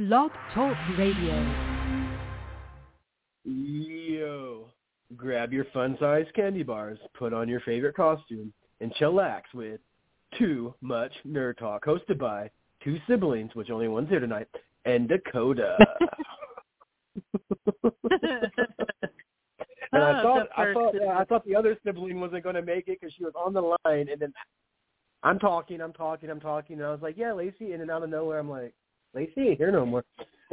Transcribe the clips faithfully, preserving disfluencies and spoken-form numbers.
Blog Talk Radio. Yo, grab your fun-sized candy bars, put on your favorite costume, and chillax with Too Much Nerd Talk, hosted by two siblings, which only one's here tonight, and Dakota. And I thought, I thought, uh, I thought the other sibling wasn't going to make it because she was on the line, and then I'm talking, I'm talking, I'm talking, and I was like, yeah, Lacey, and then out of nowhere, I'm like, Lacey ain't here no more.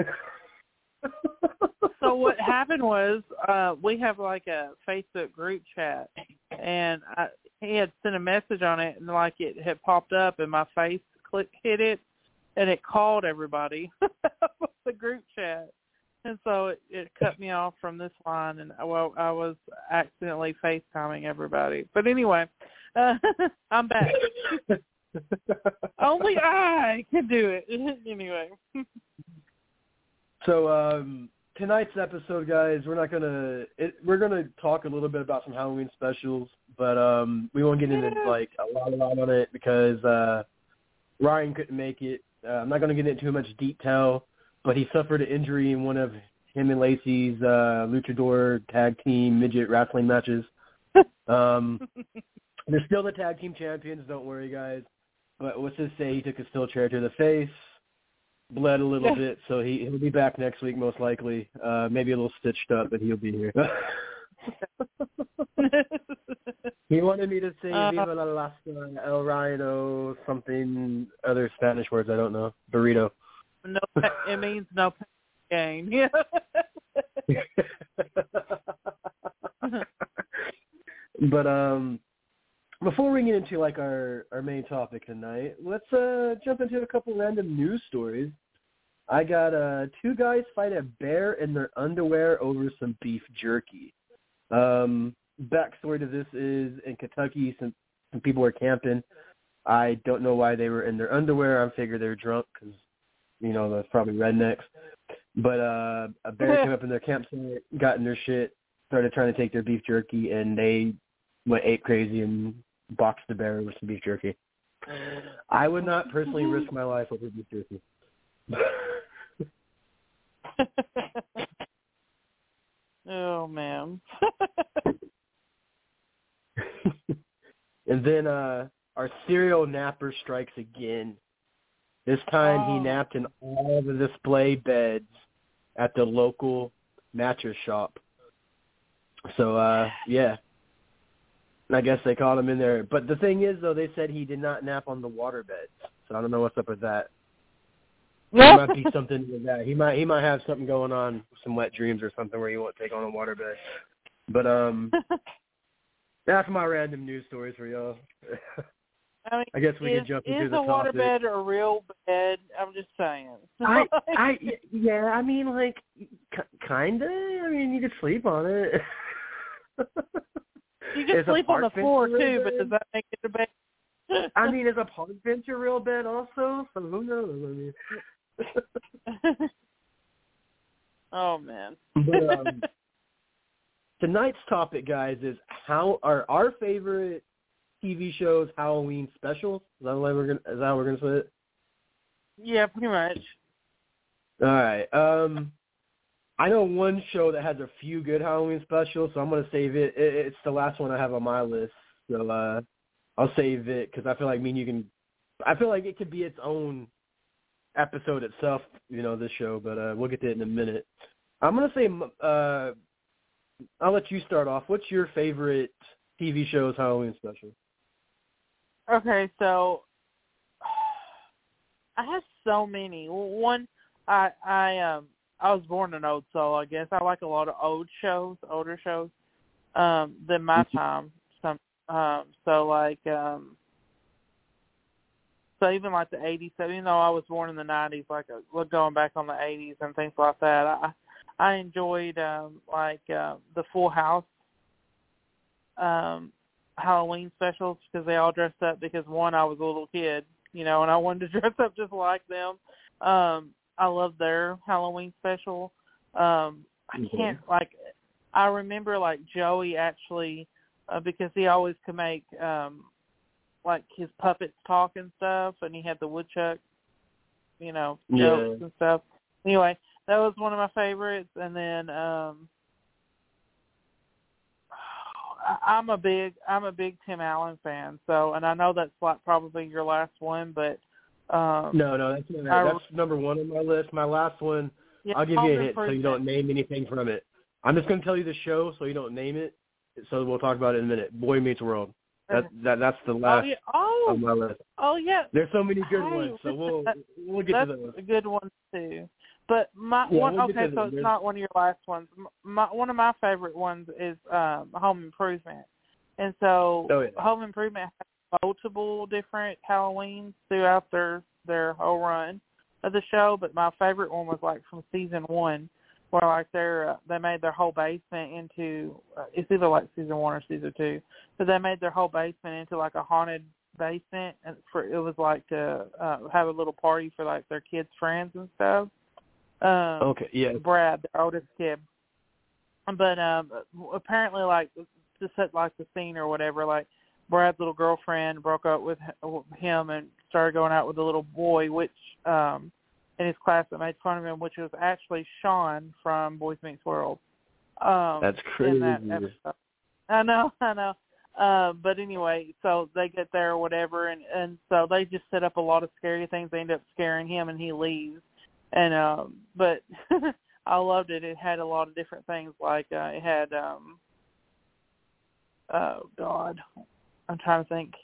So what happened was uh, we have like a Facebook group chat, and I, he had sent a message on it, and like it had popped up, and my face click hit it, and it called everybody the group chat, and so it, it cut me off from this line, and well, I was accidentally FaceTiming everybody. But anyway, uh, I'm back. Only I can do it. Anyway. So um, tonight's episode, guys, we're not gonna it, we're gonna talk a little bit about some Halloween specials, but um, we won't get into like a lot, a lot on it because uh, Ryan couldn't make it. Uh, I'm not gonna get into too much detail, but he suffered an injury in one of him and Lacey's uh, luchador tag team midget wrestling matches. Um, they're still the tag team champions. Don't worry, guys. But let's just say he took a steel chair to the face, bled a little bit, so he, he'll be back next week most likely. Uh, maybe a little stitched up, but he'll be here. He wanted me to say uh, Viva la Lasta, El Rhino, something, other Spanish words, I don't know. Burrito. No, it means no pain. Yeah. But um, before we get into like our, our main topic tonight, let's uh, jump into a couple random news stories. I got uh, two guys fight a bear in their underwear over some beef jerky. Um, backstory to this is in Kentucky, some, some people were camping. I don't know why they were in their underwear. I figure they were drunk because, you know, that's probably rednecks. But uh, a bear came up in their campsite, got in their shit, started trying to take their beef jerky, and they went ape crazy and boxed the bear with some beef jerky. I would not personally risk my life over beef jerky. Oh, man. And then uh, our serial napper strikes again. This time oh. he napped in all the display beds at the local mattress shop. So, uh, yeah. I guess they caught him in there. But the thing is, though, they said he did not nap on the water beds. So I don't know what's up with that. There might be something with that. He might he might have something going on, some wet dreams or something where he won't take on a water bed. But um, that's my random news stories for y'all. I mean, I guess we is, can jump into is the a water topic. bed a real bed? I'm just saying. I, I, yeah, I mean, like, kind of. I mean, you could sleep on it. You can sleep on the floor, too, but does that make it a bed? I mean, is a park bench a real bed also? So who knows? I mean. Oh, man. But, um, tonight's topic, guys, is how are our favorite T V shows Halloween specials? Is that how we're gonna, is that how we're gonna say it? Yeah, pretty much. All right. Um, I know one show that has a few good Halloween specials, so I'm gonna save it. it it's the last one I have on my list, so uh, I'll save it because I feel like me and you can. I feel like it could be its own episode itself, you know, this show, but uh, we'll get to it in a minute. I'm gonna say. Uh, I'll let you start off. What's your favorite T V show's Halloween special? Okay, so I have so many. One, I I um I was born an old soul. I guess I like a lot of old shows, older shows, um, than my time. Some um, so like um, so even like the eighties. So even though I was born in the nineties, like uh, going back on the eighties and things like that, I I enjoyed um, like uh, the Full House. Um, Halloween specials because they all dressed up because one, I was a little kid, you know, and I wanted to dress up just like them. Um, I love their Halloween special. Um, I can't like, I remember like Joey actually, uh, because he always could make um, like his puppets talk and stuff, and he had the woodchuck, you know, jokes yeah. and stuff. anyway, that was one of my favorites. And then um, I'm a big I'm a big Tim Allen fan. So, and I know that's like probably your last one, but um, no, no, that's not, I, that's number one on my list. My last one, yeah, I'll give you a Home hint so you Improvement. don't name anything from it. I'm just going to tell you the show so you don't name it. So we'll talk about it in a minute. Boy Meets World. That that that's the last oh, yeah. oh, on my list. Oh yeah, There's so many good hey, ones, so we'll that, we'll get that's to those. a good one too. But my Yeah, one we'll okay, get to so them. it's not one of your last ones. My one of my favorite ones is um, Home Improvement, and so Oh, yeah. Home Improvement has multiple different Halloweens throughout their their whole run of the show. But my favorite one was like from season one, where like they're uh, they made their whole basement into uh, it's either like season one or season two, but they made their whole basement into like a haunted basement, and for it was like to uh, have a little party for like their kids' friends and stuff. Um, Okay, yeah. Brad, the oldest kid, but um, apparently like to set like the scene or whatever, like Brad's little girlfriend broke up with him and started going out with a little boy, which um, in his class that made fun of him, which was actually Sean from Boys Meets World. Um, That's crazy. In that episode. I know, I know. Uh, but anyway, so they get there or whatever, and, and so they just set up a lot of scary things. They end up scaring him, and he leaves. And um, but I loved it. It had a lot of different things. Like uh, it had, um, oh God, I'm trying to think.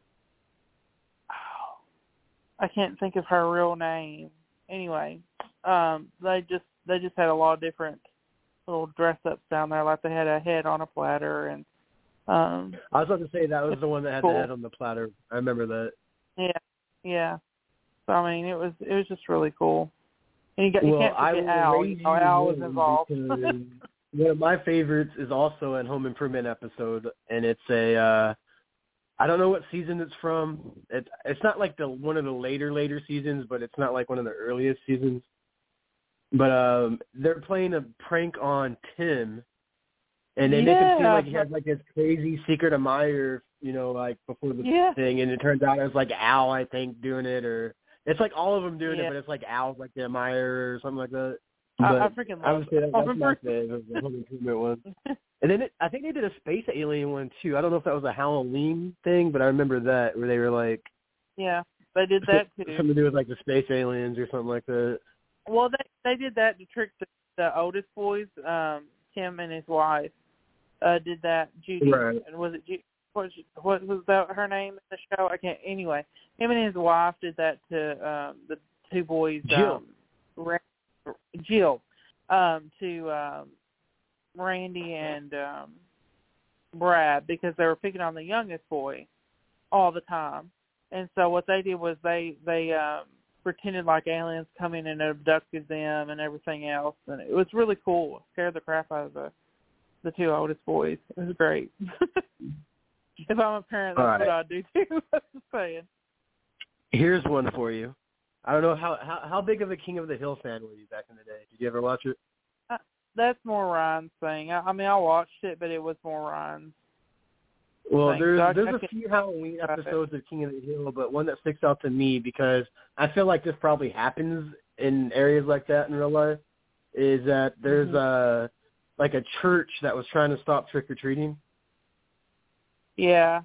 Oh, I can't think of her real name. Anyway, um, they just they just had a lot of different little dress ups down there. Like they had a head on a platter, and um, I was about to say that was the one that had cool. the head on the platter. I remember that. Yeah, yeah. So I mean, it was it was just really cool. And you, got, Well, you can't I forget will Al. raise You know, you Al was one involved. because one of my favorites is also an Home Improvement episode, and it's a uh, I don't know what season it's from. It's it's not like the one of the later later seasons, but it's not like one of the earliest seasons. But um, they're playing a prank on Tim, and they yeah. make it seem like he has like this crazy secret admirer, you know, like before the yeah. thing, and it turns out it was like Al, I think, doing it, or it's like all of them doing yeah. it, but it's like Al's like the admirer or something like that. I, But I freaking I love would say that, Home that's my Improvement. favorite, the Home Improvement one. And then it, I think they did a space alien one too. I don't know if that was a Halloween thing, but I remember that where they were like, Yeah, they did that too. something to do with like the space aliens or something like that. Well, they they did that to trick the, the oldest boys. Um, Tim and his wife uh, did that. Judy, Right. and was it Judy? What was, what was that her name in the show? I can't. Anyway, him and his wife did that to um, the two boys. Jill. Um, Jill. Um, to um, Randy and um, Brad because they were picking on the youngest boy all the time. And so what they did was they they um, pretended like aliens come in and abducted them and everything else, and it was really cool. It scared the crap out of the the two oldest boys. It was great. If I'm a parent, that's All right. what I'd do too. I'm just saying. Here's one for you. I don't know how, how how big of a King of the Hill fan were you back in the day? Did you ever watch it? Uh, that's more Ryan's thing. I, I mean, I watched it, but it was more Ryan's. Well, thing. there's So I- there's I a can- few Halloween episodes of King of the Hill, but one that sticks out to me because I feel like this probably happens in areas like that in real life is that there's Mhm. a like a church that was trying to stop trick or treating. Yeah.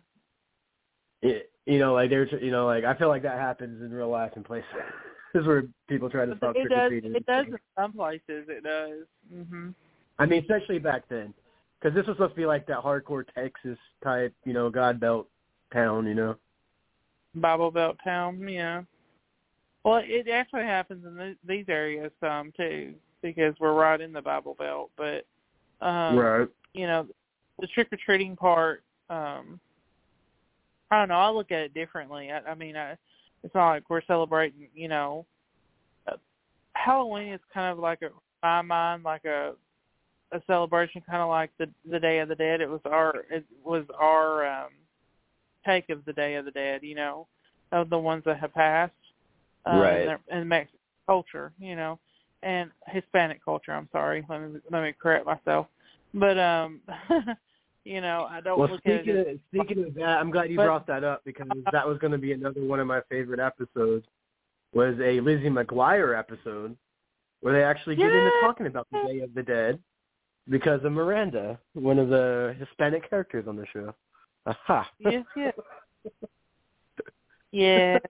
It, you know, like there's you know, like I feel like that happens in real life in places. This is where people try to stop It trick or does. treating. It does in some places. It does. Mhm. I mean, especially back then, because this was supposed to be like that hardcore Texas type, you know, God Belt town, you know. Bible Belt town, yeah. Well, it actually happens in th- these areas some too, because we're right in the Bible Belt. But um, Right. you know, the trick or treating part, um, I don't know. I look at it differently. I, I mean, I, it's not like we're celebrating. You know, uh, Halloween is kind of like a, in my mind, like a a celebration, kind of like the the Day of the Dead. It was our it was our um, take of the Day of the Dead. You know, of the ones that have passed. Um, Right. in, their, in Mexican culture, you know, and Hispanic culture. I'm sorry, let me let me correct myself. But um, you know, I don't Well, look speaking at it. of, speaking of that, I'm glad you But- brought that up because that was going to be another one of my favorite episodes. Was a Lizzie McGuire episode where they actually get Yeah. into talking about the Day of the Dead because of Miranda, one of the Hispanic characters on the show. Aha. Yes, yes. Yeah.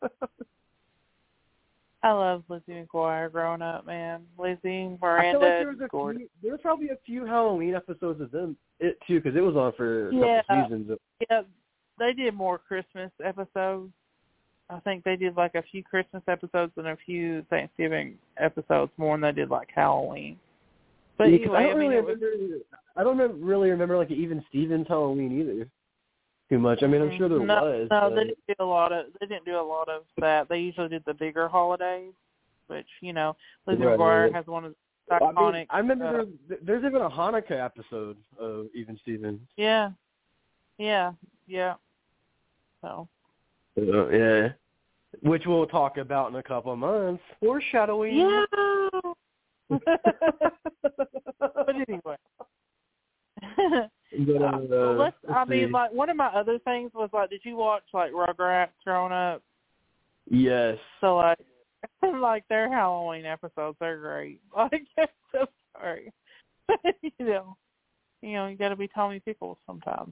I love Lizzie McGuire growing up, man. Lizzie, Miranda, I feel like there was, a Gordon. few, there was probably a few Halloween episodes of them, it too, because it was on for a Yeah. couple seasons. Yeah, they did more Christmas episodes. I think they did like a few Christmas episodes and a few Thanksgiving episodes more than they did like Halloween. But Yeah, anyway, I don't I mean, really it was, remember. I don't remember, really remember like even Stevens Halloween either. Too much. I mean, I'm sure there no, was. no, but... they didn't do a lot of. They didn't do a lot of that. They usually did the bigger holidays, which you know, Lizzie Right. McGuire has one of the iconic. I, mean, I remember uh, there, there's even a Hanukkah episode of Even Stevens. Yeah, yeah, yeah. So. Uh, yeah. Which we'll talk about in a couple of months. Foreshadowing. Yeah. But anyway. But, uh, well, let's, let's I mean, see. like, one of my other things was, like, did you watch, like, Rugrats growing up? Yes. So, like, like, their Halloween episodes, they're great. Like, I'm so sorry. you know, you know, you got to be Tommy Pickles sometimes.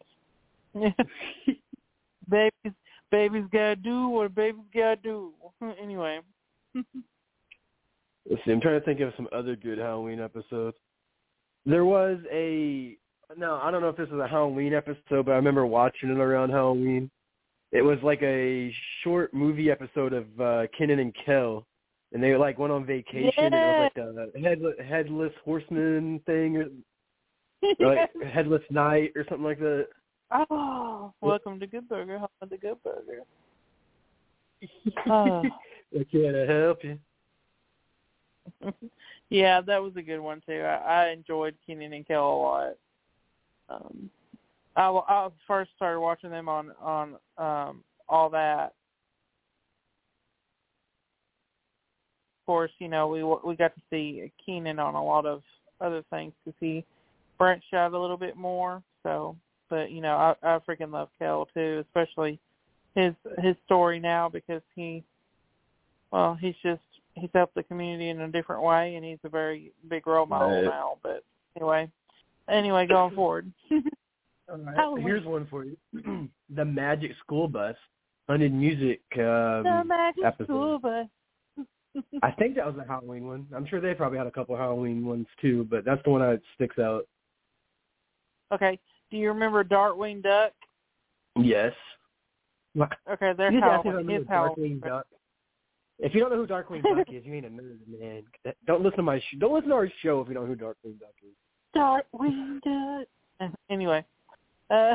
babies, babies got to do what babies got to do. Anyway. Let's see. I'm trying to think of some other good Halloween episodes. There was a... No, I don't know if this was a Halloween episode, but I remember watching it around Halloween. It was like a short movie episode of uh, Kenan and Kel, and they like went on vacation. Yeah. And it was like a headless, headless horseman thing, or, or like headless night, or something like that. Oh, welcome to Good Burger. Home of the Good Burger. Oh. Can I help you? Yeah, that was a good one too. I, I enjoyed Kenan and Kel a lot. Um, I, I first started watching them on on um, All That. Of course, you know we we got to see Kenan on a lot of other things because he branched out a little bit more. So, but you know, I, I freaking love Kel too, especially his his story now because he, well, he's just he's helped the community in a different way, and he's a very big role model right. now. But anyway, anyway, going forward. All right. Here's one for you. The Magic School Bus, Haunted Music um, the Magic episode. School Bus. I think that was a Halloween one. I'm sure they probably had a couple of Halloween ones too, but that's the one that sticks out. Okay. Do you remember Darkwing Duck? Yes. Okay, there's You just Halloween. His Darkwing Halloween. Duck. If you don't know who Darkwing Duck is, you ain't a nerd, man. Don't listen to my sh- don't listen to our show if you don't know who Darkwing Duck is. Darkwing Duck. Anyway, uh,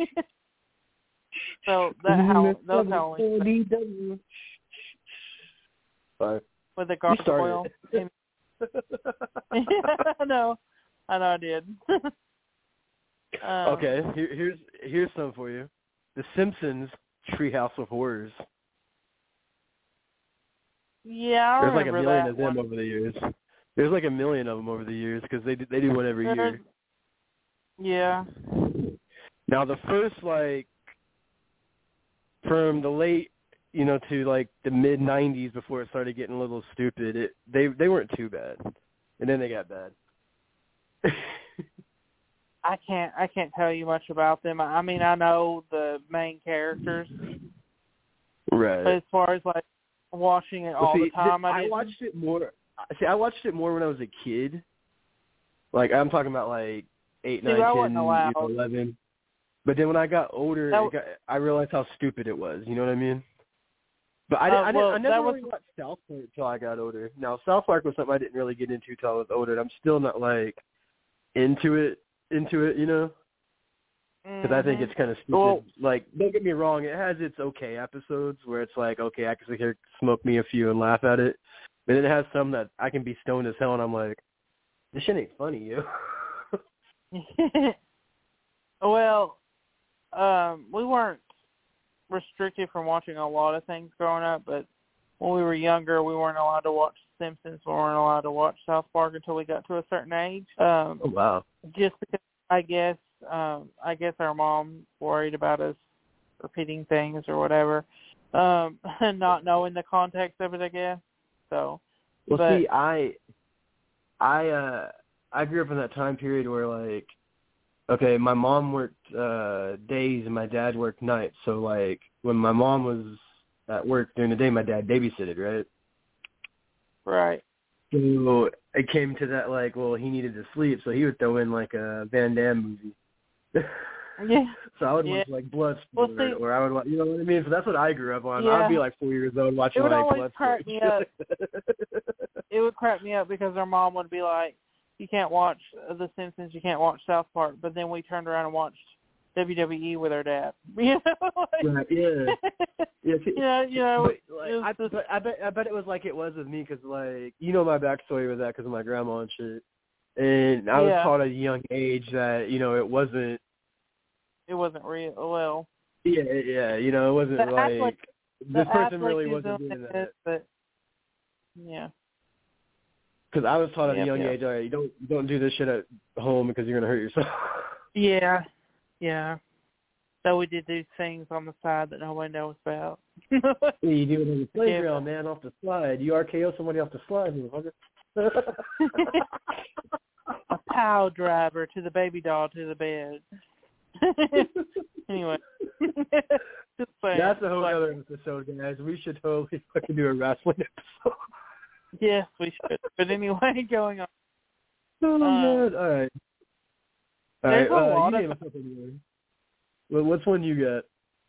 so that how those Halloween Sorry. with the gargoyle. I know, I know, I did. um, okay, here, here's here's some for you. The Simpsons Treehouse of Horrors. Yeah, I There's like a remember million that of them one. over the years. There's like a million of them over the years because they do, they do one every year. Yeah. Now the first like from the late, you know, to like the mid nineties before it started getting a little stupid, it they they weren't too bad, and then they got bad. I can't I can't tell you much about them. I mean, I know the main characters, right? but as far as like watching it well, all see, the time, th- I, I didn't. watched it more. See, I watched it more when I was a kid. Like I'm talking about like eight, See, nine, I ten, wasn't allowed. you know, eleven. But then when I got older, That, it got, I realized how stupid it was. You know what I mean? But I, Uh, I, didn't, well, I never that was- really watched South Park until I got older. Now, South Park was something I didn't really get into until I was older. And I'm still not, like, into it, into it, you know? Because I think Mhm. it's kind of stupid. Well- Like, don't get me wrong, it has its okay episodes where it's like, okay, I can sit here, smoke me a few and laugh at it. But then it has some that I can be stoned as hell, and I'm like, this shit ain't funny, you. Well, um, we weren't restricted from watching a lot of things growing up, but when we were younger, we weren't allowed to watch Simpsons. We weren't allowed to watch South Park until we got to a certain age. Um, Oh, wow. Just because I guess um, I guess our mom worried about us repeating things or whatever, um, and not knowing the context of it. I guess so. Well, but, see, I I uh, I grew up in that time period where like, okay, my mom worked uh, days and my dad worked nights. So like, when my mom was at work during the day, my dad babysitted, right? Right. So it came to that like, well, he needed to sleep, so he would throw in like a Van Damme movie. Yeah. So I would yeah. watch like Bloodsport, Well, see, or I would watch, you know what I mean? So that's what I grew up on. Yeah. I'd be like four years old watching It would like always Bloodsport. crack me up. It would crack me up because our mom would be like, "You can't watch The Simpsons, you can't watch South Park," but then we turned around and watched W W E with our dad. You know, like, right, yeah. Yeah, you know, you know. But, like, I, just, but I bet I bet it was like it was with me because like you know my backstory with that because of my grandma and shit, and I was Yeah. taught at a young age that you know it wasn't. It wasn't real. Well. Yeah, yeah, you know it wasn't The like athlete, this the person athlete really who's wasn't doing doing this, that. but yeah. Because I was taught at Yep, a young yep. age, all right, you don't you don't do this shit at home because you're gonna hurt yourself. Yeah, yeah. So we did do things on the side that nobody knows about. Yeah, you do it on the playground, Yeah. man, off the slide. You R K O somebody off the slide, motherfucker. A pow driver to the baby doll to the bed. Anyway. Just saying. That's a whole Like, other episode, guys. We should totally fucking do a wrestling episode. yes, we should. But anyway, going on. Oh, Um, man. All right. All there's right. a Uh, lot you of name a couple more. Well, what's one you got?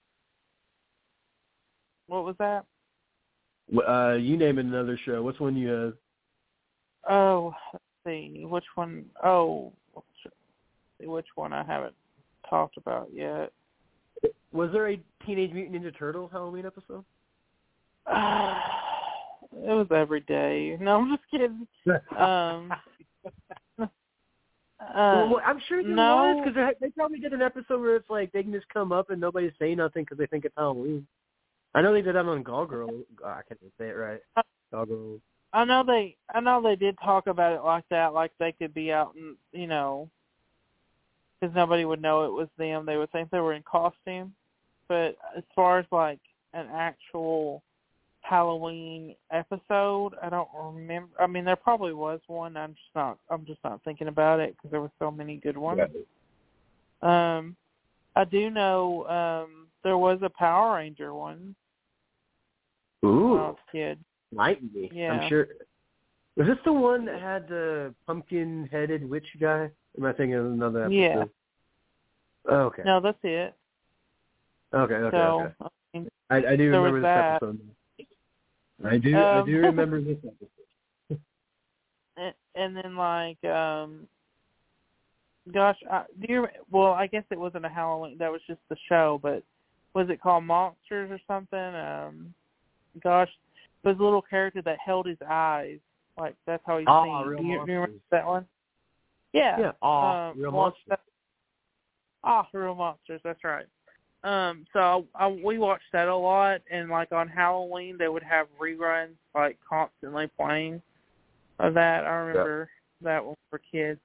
What was that? Uh, you name another show. What's one you have? Oh, let's see. Which one? Oh, let's see which one I haven't talked about yet. Was there a Teenage Mutant Ninja Turtle Halloween episode? Uh, it was every day. No, I'm just kidding. Um, uh, well, I'm sure there no. was, because they probably did an episode where it's like they can just come up and nobody say nothing because they think it's Halloween. I know they did that on Goggle. Oh, I can't even say it right. Goggle. I know they. I know they did talk about it like that, like they could be out and you know, because nobody would know it was them. They would think they were in costume. But as far as like an actual Halloween episode, I don't remember. I mean, there probably was one. I'm just not. I'm just not thinking about it because there were so many good ones. Yeah. Um, I do know um there was a Power Ranger one. Ooh. When I was a kid. Might be. Yeah. I'm sure. Was this the one that had the pumpkin-headed witch guy? Am I thinking of another episode? Yeah. Oh, okay. No, that's it. Okay, okay, so, okay. I, mean, I, I do there remember was this that. episode. I do. Um, I do remember this episode. and, and then like, um, gosh, I, do you? Well, I guess it wasn't a Halloween. That was just the show. But was it called Monsters or something? Um, gosh, it was a little character that held his eyes. Like that's how he's Ah, seen. Real Do you, Monsters. do you remember that one? Yeah. Yeah. Ah, um, Real well, Monsters. Ah, Real Monsters. That's right. Um, so I, I, we watched that a lot, and like on Halloween, they would have reruns like constantly playing of that. I remember yep. that one for kids.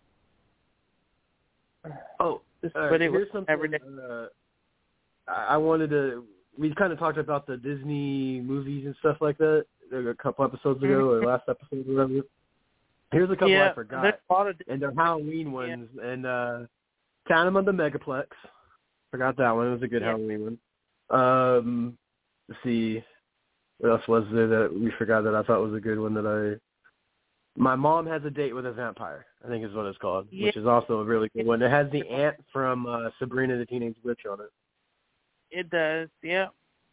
Oh, Just, uh, but it was here's something. every day. Uh, I wanted to. We kind of talked about the Disney movies and stuff like that a couple episodes ago, mm-hmm. or last episode, or whatever. Here's a couple yeah, I forgot, there's a lot of, and they're Halloween ones, yeah. and uh, Phantom of the Megaplex. Forgot that one. It was a good yeah. Halloween one. Um, let's see, what else was there that we forgot that I thought was a good one that I. My Mom Has a Date with a Vampire, I think is what it's called, yeah. which is also a really good one. It has the aunt from uh, Sabrina the Teenage Witch on it. It does, yeah.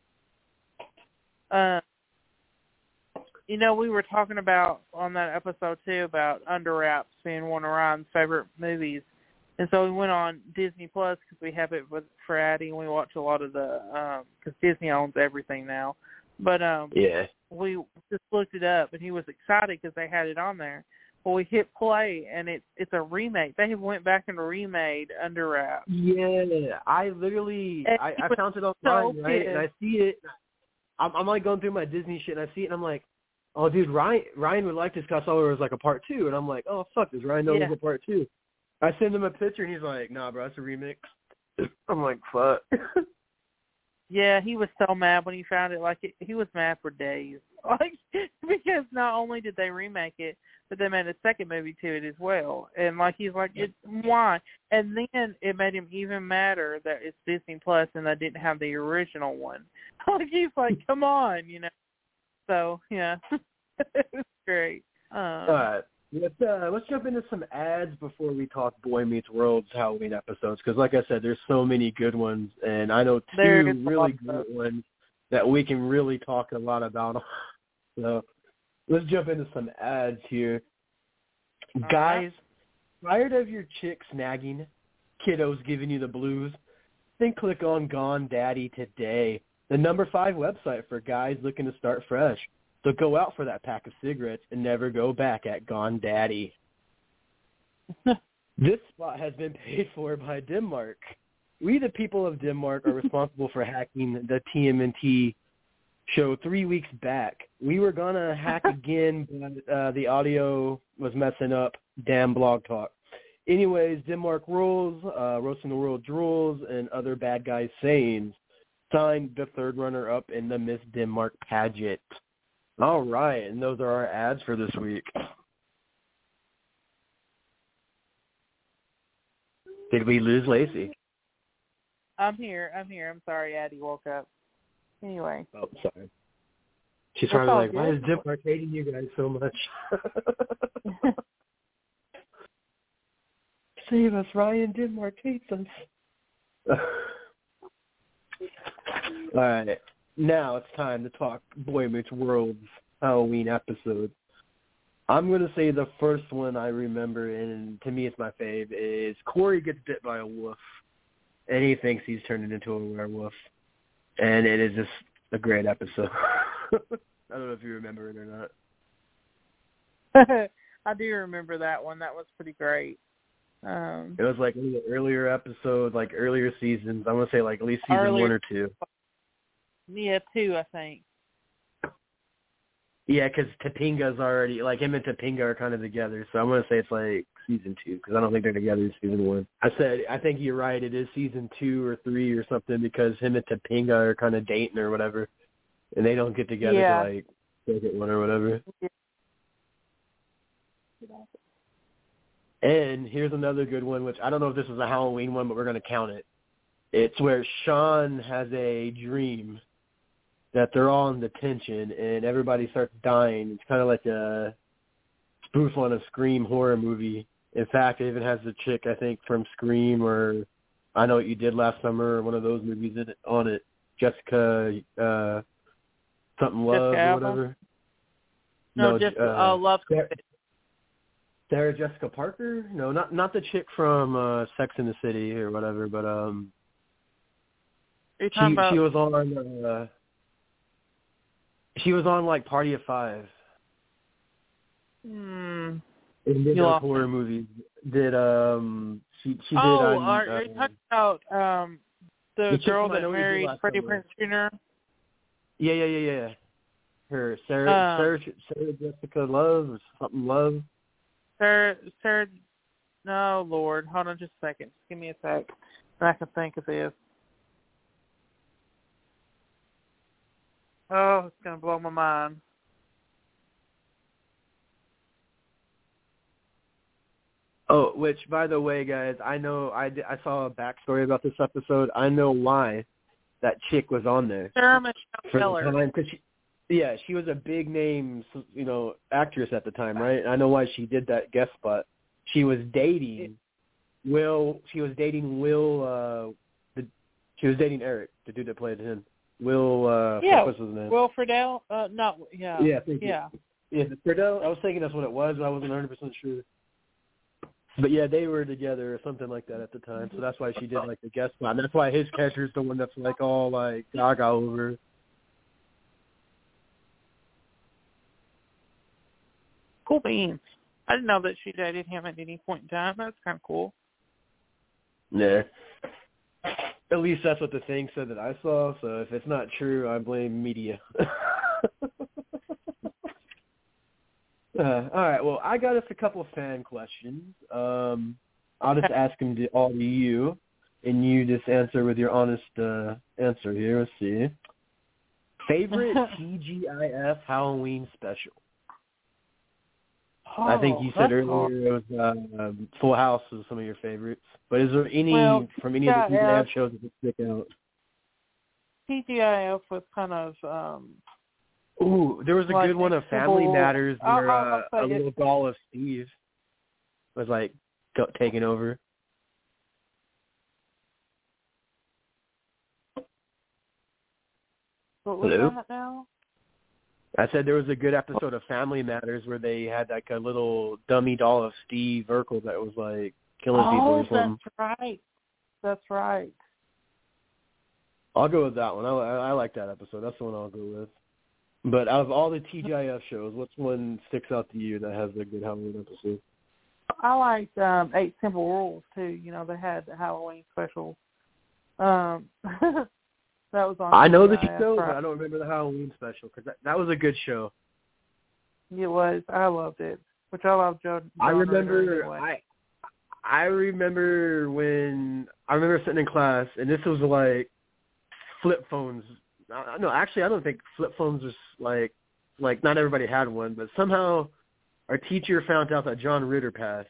Uh, you know, we were talking about on that episode too about Under Wraps being one of Ryan's favorite movies, and so we went on Disney Plus because we have it with for Addie, and we watch a lot of the because um, Disney owns everything now. But um, yeah, we just looked it up, and he was excited because they had it on there. Well, we hit play, and it's it's a remake. They went back and remade Under Wraps. Yeah, I literally I, I found it online, so right? And I see it. I'm, I'm like going through my Disney shit, and I see it, and I'm like, oh, dude, Ryan Ryan would like this because I saw it was like a part two, and I'm like, oh, fuck, does Ryan know yeah. there's a part two? I send him a picture, and he's like, nah, bro, it's a remix. I'm like, fuck. Yeah, he was so mad when he found it. Like, it, he was mad for days. Like, because not only did they remake it, but they made a second movie to it as well. And, like, he's like, it's, why? And then it made him even madder that it's Disney Plus and they didn't have the original one. Like, he's like, come on, you know. So, yeah, it was great. Um, All right. Let's, uh, let's jump into some ads before we talk Boy Meets World's Halloween episodes, because like I said, there's so many good ones, and I know two really good ones that we can really talk a lot about. So let's jump into some ads here. All Guys, right. Tired of your chick snagging, kiddos giving you the blues? Then click on Gone Daddy today, the number five website for guys looking to start fresh. So go out for that pack of cigarettes and never go back at Gone Daddy. This spot has been paid for by Denmark. We, the people of Denmark, are responsible for hacking the T M N T show three weeks back. We were going to hack again, but uh, the audio was messing up. Damn Blog Talk. Anyways, Denmark rules, uh, Roasting the World drools, and other bad guys sayings. Signed, the third runner-up in the Miss Denmark pageant. All right, and those are our ads for this week. Did we lose Lacey? I'm here. I'm here. I'm sorry, Addie woke up. Anyway. Oh, sorry. She's probably like, why is Denmark hating you guys so much? Save us, Ryan. Denmark hates us. All right. Now it's time to talk Boy Meets World's Halloween episode. I'm going to say the first one I remember, and to me it's my fave, is Corey gets bit by a wolf, and he thinks he's turning into a werewolf. And it is just a great episode. I don't know if you remember it or not. I do remember that one. That was pretty great. Um, it was like one of the earlier episodes, like earlier seasons. I want to say like at least season earlier, one or two. Yeah, two, I think. Yeah, because Topinga's already, like him and Topinga are kind of together. So I'm going to say it's like season two, because I don't think they're together in season one. I said, I think you're right. It is season two or three or something, because him and Topinga are kind of dating or whatever. And they don't get together yeah. to like second one or whatever. Yeah. And here's another good one, which I don't know if this is a Halloween one, but we're going to count it. It's where Sean has a dream that they're all in detention and everybody starts dying. It's kind of like a spoof on a Scream horror movie. In fact, it even has the chick, I think, from Scream or I Know What You Did Last Summer or one of those movies in it, on it. Jessica, uh, something Love Jessica or whatever. No, no just uh, uh, Love. Sarah, Sarah Jessica Parker? No, not not the chick from uh, Sex and the City or whatever, but um, she about... she was on. Uh, She was on, like, Party of Five. Hmm. In did those horror movies. Did, um, she, she did, Oh, um, are uh, you talking about um, the, the girl that married Freddie Prinze Junior? Yeah, yeah, yeah, yeah. Her, Sarah, um, Sarah, Sarah Jessica Love or something Love. Sarah, Sarah, no, Lord. Hold on just a second. Give me a sec. I can think of this. Oh, it's going to blow my mind. Oh, which, by the way, guys, I know I, I saw a backstory about this episode. I know why that chick was on there. Sarah Michelle Gellar. For the time, 'cause she, yeah, she was a big name, you know, actress at the time, right? I know why she did that guest spot. She was dating Will. She was dating Will. Uh, the, she was dating Eric, the dude that played him. Will, uh, yeah, what was his name? Will Friedle? Uh, no, yeah. Yeah, thank yeah. You. Yeah, Friedle? I was thinking that's what it was, but I wasn't one hundred percent sure. But, yeah, they were together or something like that at the time, so that's why she did, like, the guest spot. And that's why his character's the one that's, like, all, like, gaga over. Cool beans. I didn't know that she dated him at any point in time. That's kind of cool. Yeah. At least that's what the thing said that I saw, so if it's not true, I blame media. uh, all right, well, I got us a couple of fan questions. Um, I'll just ask them to all of you. and you just answer with your honest uh, answer here. Let's see. Favorite T G I F Halloween special? Oh, I think you said earlier hard. it was uh, um, Full House was some of your favorites. But is there any well, from any of the T G I F T G I F shows that stick out? T G I F was kind of. Um, Ooh, there was a like good one of simple, Family Matters where I'll, I'll uh, say a little it, doll of Steve was like go, taking over. What was Hello? that now? I said there was a good episode of Family Matters where they had like a little dummy doll of Steve Urkel that was like killing oh, people or something. that's right. That's right. I'll go with that one. I, I, I like that episode. That's the one I'll go with. But out of all the T G I F shows, what's one sticks out to you that has a good Halloween episode? I liked um, Eight Simple Rules too. You know, they had the Halloween special. Um, that was on. I know T the G I F, show, right? but I don't remember the Halloween special because that, that was a good show. It was. I loved it. Which I love Joe. John I remember. Ritter anyway. I I remember when I remember sitting in class, and this was like flip phones. Uh, no, actually, I don't think flip phones was like like not everybody had one, but somehow our teacher found out that John Ritter passed.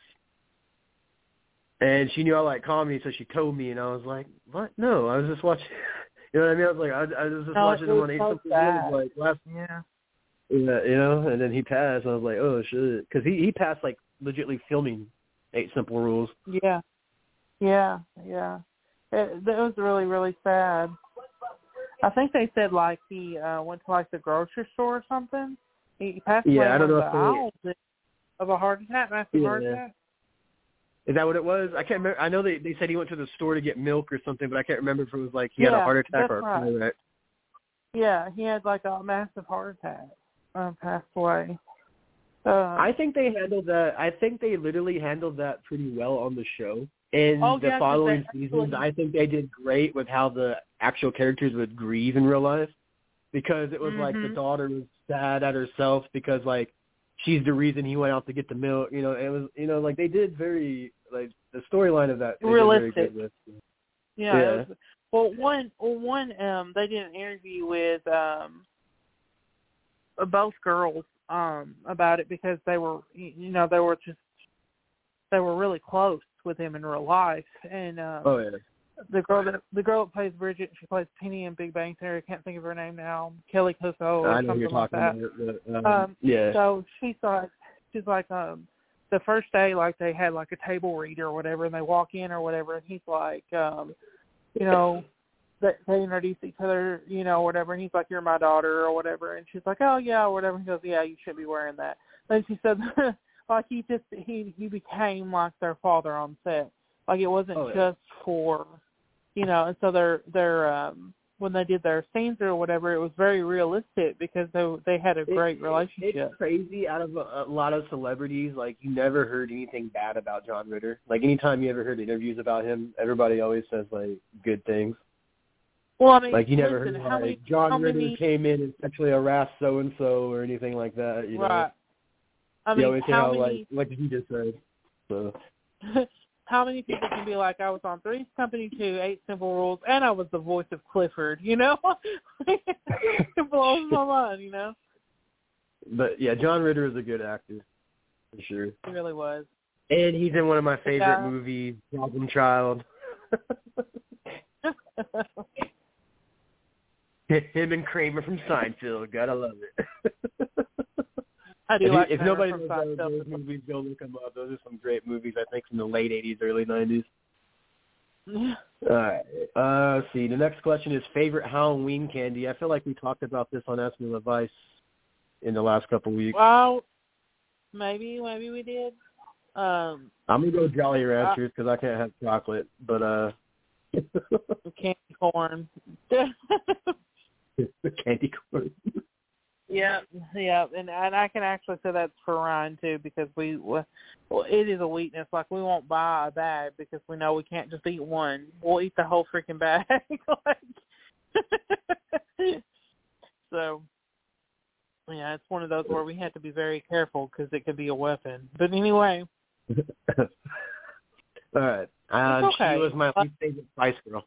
And she knew I like comedy, so she told me, and I was like, "What? No, I was just watching." You know what I mean? I was like, I, I was just no, watching it him was on Eight so Simple sad. Rules, like last, Yeah. yeah, you know. And then he passed. And I was like, "Oh shit," because he he passed like legitly filming Eight Simple Rules. Yeah. Yeah. Yeah. It, it was really, really sad. I think they said like he uh, went to like the grocery store or something. He passed away Yeah, I in don't one know of the if aisles of a heart attack, massive Yeah. heart attack. Is that what it was? I can't remember. I know they they said he went to the store to get milk or something, but I can't remember if it was like he yeah, had a heart attack that's or a right. car wreck. Yeah, he had like a massive heart attack. Um, passed away. Uh, I think they handled that. I think they literally handled that pretty well on the show. In oh, the yeah, 'cause following they seasons, actually- I think they did great with how the actual characters would grieve in real life, because it was like the Mhm. daughter was sad at herself because like she's the reason he went out to get the milk. You know, it was you know like they did very like the storyline of that they Realistic. did very good with. Yeah. Yeah. It was, well, one, well, one, um, they did an interview with um, both girls um, about it because they were, you know, they were just, they were really close with him in real life. And um, Oh yeah. the girl that the girl that plays Bridget, she plays Penny in Big Bang Theory. I can't think of her name now. Kelly Kuso or I know something you're like talking that. about it. But, um, Um, yeah. So she thought she's like um the first day like they had like a table reader or whatever, and they walk in or whatever, and he's like um you know they, they introduce each other, you know, whatever, and he's like, "You're my daughter" or whatever, and she's like, "Oh yeah," or whatever. He goes, "Yeah, you should be wearing that." Then she said like he just he he became like their father on set. Like it wasn't Oh, yeah. just for, you know, and so they're they're um when they did their scenes or whatever, it was very realistic because they they had a great it, relationship. It's crazy. Out of a, a lot of celebrities, like you never heard anything bad about John Ritter. Like anytime you ever heard interviews about him, everybody always says like good things. Well, I mean, Like you never listen, heard how like many, John how Ritter many, came in and sexually harassed so and so or anything like that. You right? know, I you mean, always say how how many, like like he just said. So how many people can be like, I was on Three's Company two, Eight Simple Rules, and I was the voice of Clifford. You know, it blows my mind. You know, But yeah, John Ritter is a good actor for sure. he really was. And he's in one of my favorite Yeah. movies, Problem Child. Him and Kramer from Seinfeld. Gotta love it. I do if, like you, if Kramer nobody from knows those, Seinfeld. those movies, go look them up. Those are some great movies, I think, from the late eighties, early nineties. Yeah. All right. Uh, let's see. The next question is favorite Halloween candy. I feel like we talked about this on Ask Me Advice in the last couple of weeks. Well, maybe, maybe we did. Um, I'm going to go Jolly Ranchers because I can't have chocolate, but uh, candy corn. candy corn. Yeah, yeah, and and I can actually say that's for Ryan too because we well, it is a weakness. Like we won't buy a bag because we know we can't just eat one. We'll eat the whole freaking bag. like, so, yeah, it's one of those where we have to be very careful because it could be a weapon. But anyway, All right. Uh, okay. She was my least favorite Spice Girl.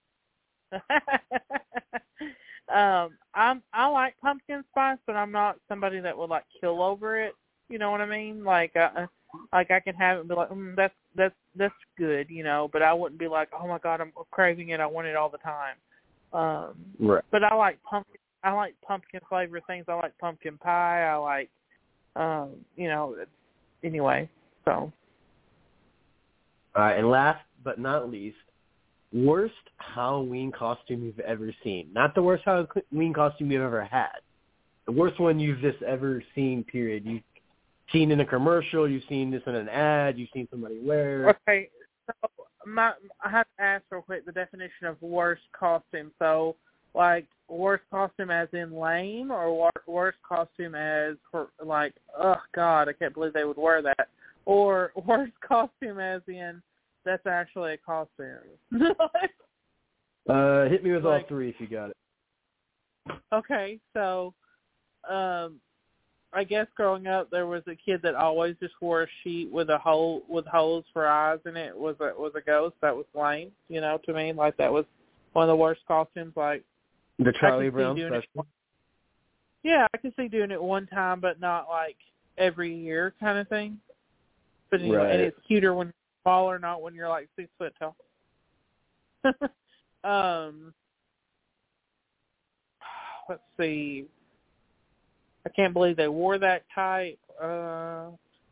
um, I'm I like pumpkin spice, but I'm not somebody that would like kill over it. You know what I mean? Like, uh, like I can have it and be like, mm, that's that's that's good, you know. But I wouldn't be like, oh my god, I'm craving it. I want it all the time. Um, right. But I like pumpkin. I like pumpkin flavored things. I like pumpkin pie. I like, um, you know. Anyway, so. All right, and last but not least, worst Halloween costume you've ever seen. Not the worst Halloween costume you've ever had. The worst one you've just ever seen, period. You've seen in a commercial, you've seen this in an ad, you've seen somebody wear. Okay, so my, I have to ask real quick the definition of worst costume. So, like, worst costume as in lame, or wor- worst costume as, for, like, oh, God, I can't believe they would wear that. Or worst costume as in, that's actually a costume. uh, hit me with like, all three if you got it. Okay, so um, I guess growing up there was a kid that always just wore a sheet with a hole with holes for eyes in it. Was a was a ghost. That was lame, you know, to me. Like that was one of the worst costumes. Like the Charlie Brown special. It, yeah, I can see doing it one time, but not like every year kind of thing. But anyway, right. And it's cuter when you're smaller, not when you're like six foot tall. um. Let's see. I can't believe they wore that type. Uh,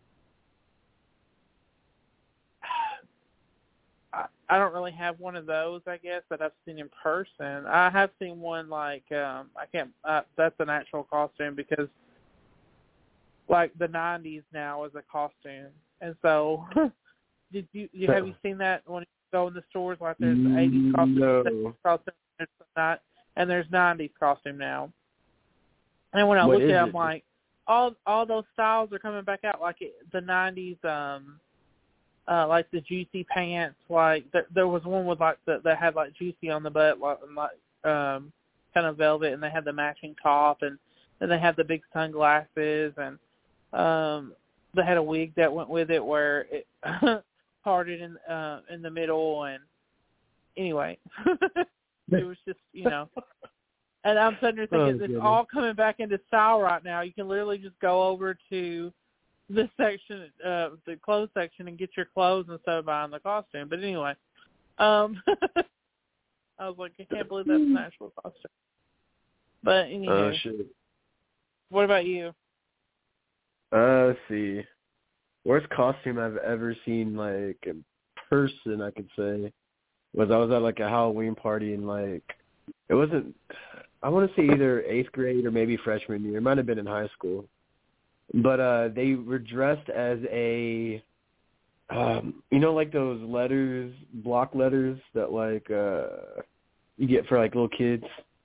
I, I don't really have one of those, I guess, that I've seen in person. I have seen one like um, I can't. Uh, that's an actual costume because, like, the nineties now is a costume, and so did you, you have you seen that when you go in the stores? Like, there's the eighties costume, no. costume, there's not. And there's nineties costume now. And when I what look at it, I'm it? like, all all those styles are coming back out. Like it, the nineties, um, uh, like the juicy pants. Like th- there was one with like the, that had like juicy on the butt, like, like um, kind of velvet, and they had the matching top, and then they had the big sunglasses, and um, they had a wig that went with it where it parted in uh, in the middle. And anyway. It was just, you know, and I'm sitting there thinking, oh, it's goodness. all coming back into style right now. You can literally just go over to this section, uh, the clothes section, and get your clothes instead of buying the costume. But anyway, um, I was like, I can't believe that's an actual costume. But anyway, oh shit. What about you? Uh, let's see. Worst costume I've ever seen, like in person, I could say. Was I was at like a Halloween party and like it wasn't I want to say either eighth grade or maybe freshman year. It might have been in high school, but uh, they were dressed as a um, you know like those letters, block letters that like uh, you get for like little kids.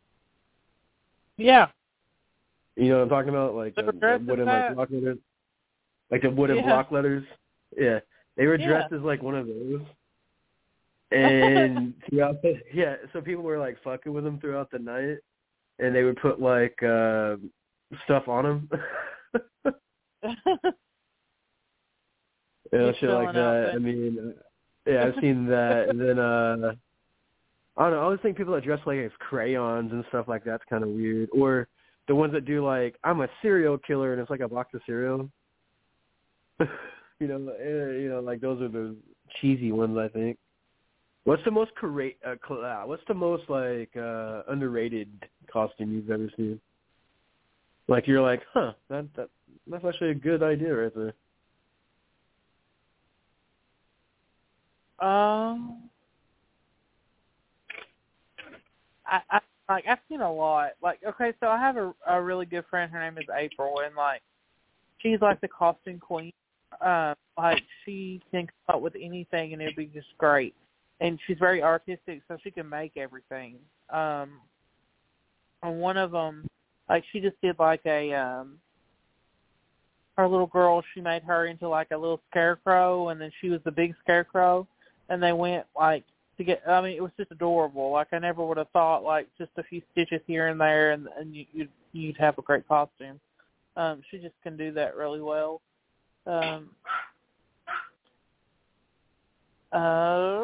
Yeah. You know what I'm talking about, like the, the wooden like block letters, like the wooden yeah. block letters. Yeah, they were dressed yeah. as like one of those. And throughout the yeah, so people were like fucking with them throughout the night, and they would put like uh, stuff on them, you know, shit like that. I mean, yeah, I've seen that. And then uh, I don't know. I always think people that dress like as crayons and stuff like that's kind of weird. Or the ones that do like I'm a serial killer and it's like a box of cereal. you know, uh, you know, like those are the cheesy ones, I think. What's the most cura- uh, uh, What's the most like uh, underrated costume you've ever seen? Like you're like, huh, that that that's actually a good idea right there. Um, I, I like I've seen a lot. Like, okay, so I have a a really good friend. Her name is April, and like she's like the costume queen. Um, like she can come up with anything, and it'd be just great. And she's very artistic, so she can make everything. Um, and one of them, like she just did like a, um, her little girl, she made her into like a little scarecrow, and then she was the big scarecrow. And they went like to get, I mean, it was just adorable. Like I never would have thought like just a few stitches here and there, and, and you, you'd, you'd have a great costume. Um, she just can do that really well. Um, uh,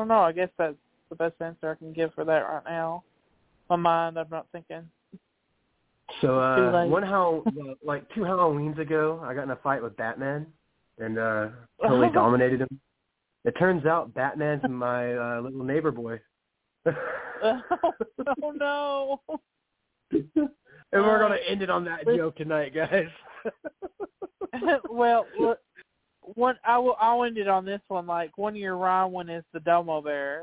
know. I guess that's the best answer I can give for that right now. My mind, I'm not thinking. So uh, one how like two Halloweens ago, I got in a fight with Batman and uh, totally dominated him. It turns out Batman's my uh, little neighbor boy. oh, oh no! And we're gonna end it on that joke tonight, guys. well, look, one I will. I'll end it on this one. Like one year, Ryan is the Domo Bear.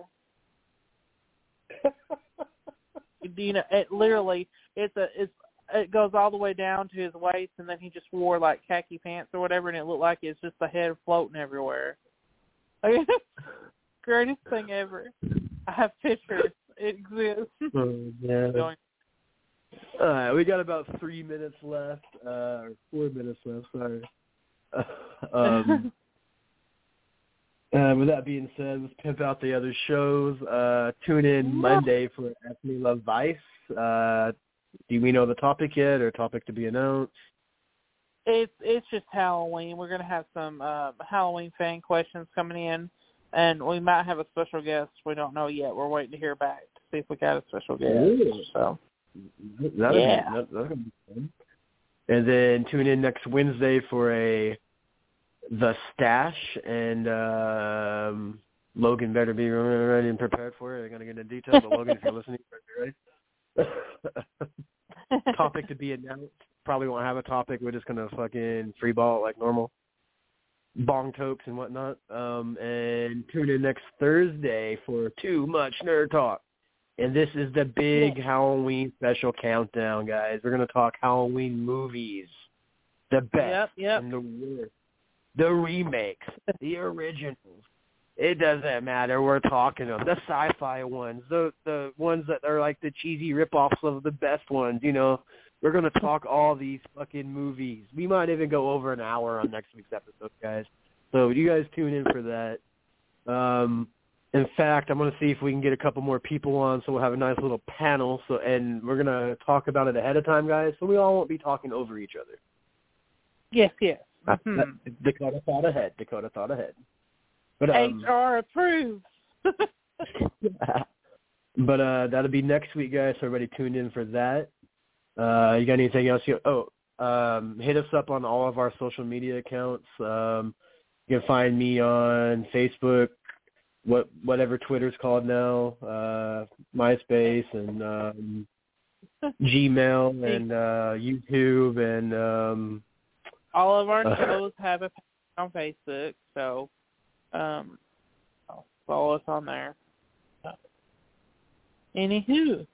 You know, it literally it's a it's it goes all the way down to his waist, and then he just wore like khaki pants or whatever, and it looked like it's just the head floating everywhere. Greatest thing ever. I have pictures. It exists. Oh, yeah. All right, we got about three minutes left, uh, or four minutes left. Sorry. um, uh, with that being said, let's pimp out the other shows. Uh, tune in Monday for Ethne Love Vice. Uh, do we know the topic yet, or topic to be announced? It's it's just Halloween. We're gonna have some uh, Halloween fan questions coming in, and we might have a special guest. We don't know yet. We're waiting to hear back to see if we got a special guest. Ooh. So, that'll yeah, be, that, that'll be fun. And then tune in next Wednesday for a the Stash, and um, Logan better be ready and prepared for it. I'm gonna get into details, but Logan, if you're listening, ready? Topic to be announced. Probably won't have a topic. We're just gonna fucking free ball it like normal, bong tokes and whatnot. Um, and tune in next Thursday for Too Much Nerd Talk. And this is the big Halloween special countdown, guys. We're gonna talk Halloween movies, the best yep, yep. and the worst, the remakes, the originals. It doesn't matter. We're talking them. The sci-fi ones, the the ones that are like the cheesy rip-offs of the best ones, you know. We're going to talk all these fucking movies. We might even go over an hour on next week's episode, guys. So you guys tune in for that. Um, in fact, I'm going to see if we can get a couple more people on, so we'll have a nice little panel. So, and we're going to talk about it ahead of time, guys, so we all won't be talking over each other. Yes, yes. Mm-hmm. Dakota thought ahead. Dakota thought ahead. But, um, H R approved. But uh, that'll be next week, guys. So everybody tune in for that. Uh, you got anything else? You, oh, um, hit us up on all of our social media accounts. Um, you can find me on Facebook, what whatever Twitter's called now, uh, MySpace, and um, Gmail, and uh, YouTube, and um, all of our shows uh, have a page on Facebook, so um, follow us on there. Anywho.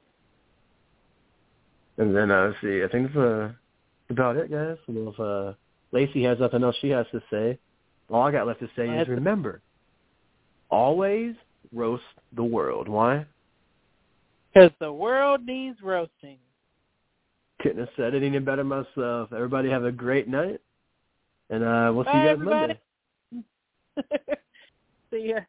And then, uh, let's see, I think that's uh, about it, guys. And if uh, Lacey has nothing else she has to say, all I got left to say is remember, always roast the world. Why? Because the world needs roasting. Couldn't have said it any better myself. Everybody have a great night, and uh, we'll see Bye, you guys everybody. Monday. See ya.